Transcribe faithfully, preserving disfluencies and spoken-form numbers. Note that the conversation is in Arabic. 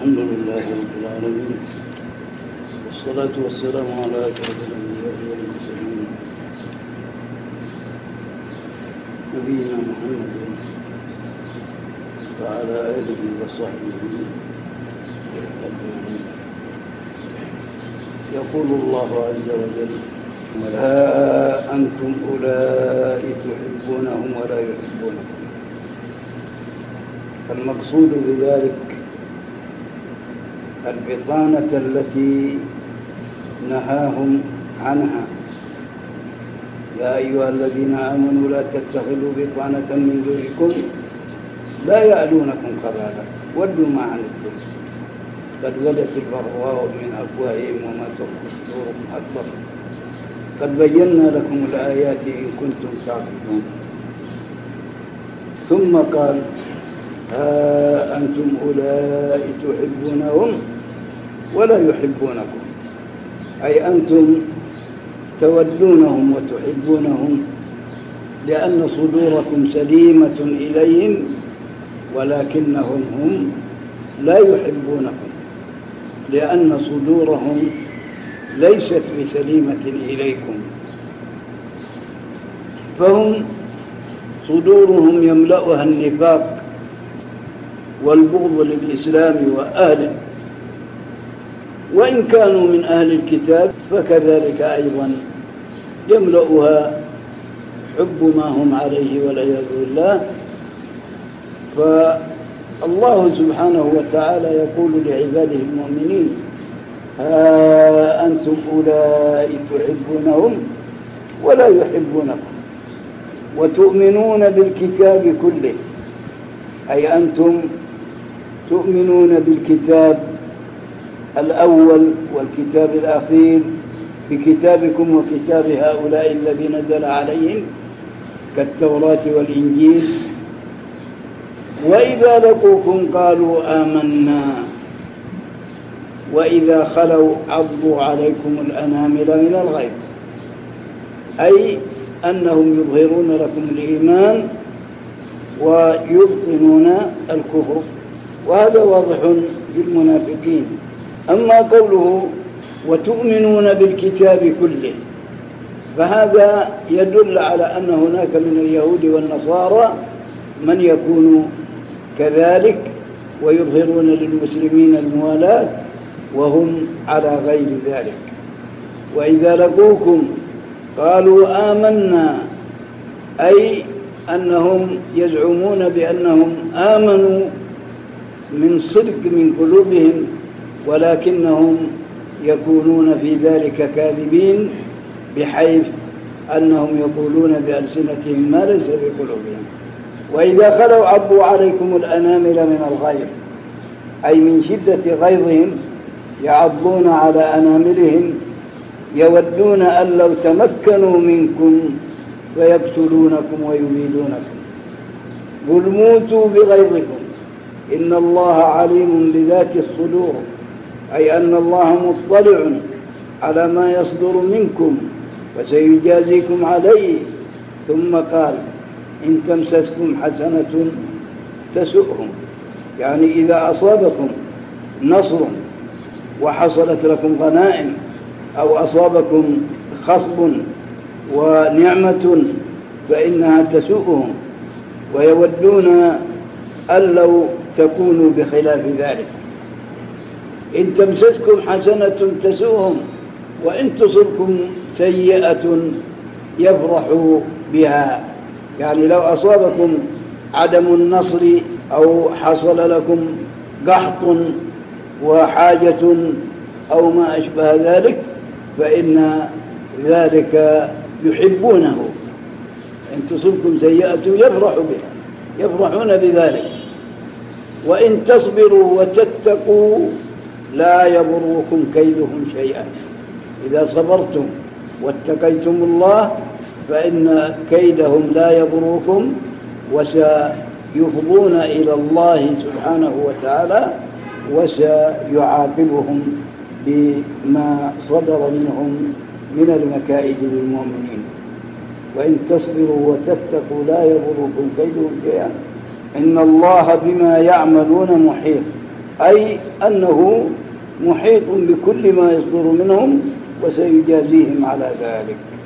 الحمد لله رب العالمين، والصلاة والسلام على أشرف الأنبياء والمرسلين نبينا محمد وعلى آله وصحبه أجمعين. يقول الله عز وجل: ها أنتم أولئك تحبونهم ولا يحبونكم. المقصود بذلك البطانة التي نهاهم عنها: يا أيها الذين آمنوا لا تتخذوا بطانة من دونكم لا يألونكم خبالا ودوا ما عنتم قد بدت البغضاء من أفواههم وما تخفي صدورهم أكبر قد بينا لكم الآيات إن كنتم تعقلون. ثم قال: ها أنتم أولئك تحبونهم ولا يحبونكم، أي أنتم تودونهم وتحبونهم لأن صدوركم سليمة إليهم، ولكنهم هم لا يحبونكم لأن صدورهم ليست بسليمة إليكم، فهم صدورهم يملأها النفاق والبغض للإسلام وأهله، وإن كانوا من أهل الكتاب فكذلك أيضا يملأها حب ما هم عليه والعياذ بالله. فالله سبحانه وتعالى يقول لعباده المؤمنين: ها أنتم أولئك تحبونهم ولا يحبونكم وتؤمنون بالكتاب كله، أي أنتم تؤمنون بالكتاب الأول والكتاب الأخير بكتابكم وكتاب هؤلاء الذين نزل عليهم كالتوراة والإنجيل. وإذا لقوكم قالوا آمنا وإذا خلوا عضوا عليكم الأنامل من الغيظ، أي أنهم يظهرون لكم الإيمان ويبطنون الكفر، وهذا واضح في المنافقين. أما قوله وتؤمنون بالكتاب كله فهذا يدل على أن هناك من اليهود والنصارى من يكون كذلك ويظهرون للمسلمين الموالاة وهم على غير ذلك. وإذا لقوكم قالوا آمنا، أي أنهم يزعمون بأنهم آمنوا من صدق من قلوبهم، ولكنهم يكونون في ذلك كاذبين، بحيث أنهم يقولون بألسنتهم ما ليس في قلوبهم. وإذا خلوا عضوا عليكم الأنامل من الغيظ، أي من شدة غيظهم يعضون على أناملهم، يودون أن لو تمكنوا منكم فيقتلونكم ويبيدونكم. قل موتوا بغيظكم إن الله عليم بذات الصدور، أي أن الله مطلع على ما يصدر منكم وسيجازيكم عليه. ثم قال: إن تمسسكم حسنة تسؤهم، يعني إذا أصابكم نصر وحصلت لكم غنائم أو أصابكم خصب ونعمة فإنها تسؤهم ويودون أن لو تكونوا بخلاف ذلك. إن تمسسكم حسنة تسؤهم وإن تصبكم سيئة يفرحوا بها، يعني لو أصابكم عدم النصر أو حصل لكم قحط وحاجة أو ما أشبه ذلك فإن ذلك يحبونه. إن تصبكم سيئة يفرحوا بها، يفرحون بذلك. وإن تصبروا وتتقوا لا يضركم كيدهم شيئا. إذا صبرتم واتقيتم الله فإن كيدهم لا يضركم، وسيفضون إلى الله سبحانه وتعالى وسيعاقبهم بما صدر منهم من المكائد للمؤمنين. وإن تصبروا وتتقوا لا يضركم كيدهم شيئا إن الله بما يعملون محيط. أي أنه محيط بكل ما يصدر منهم وسيجازيهم على ذلك.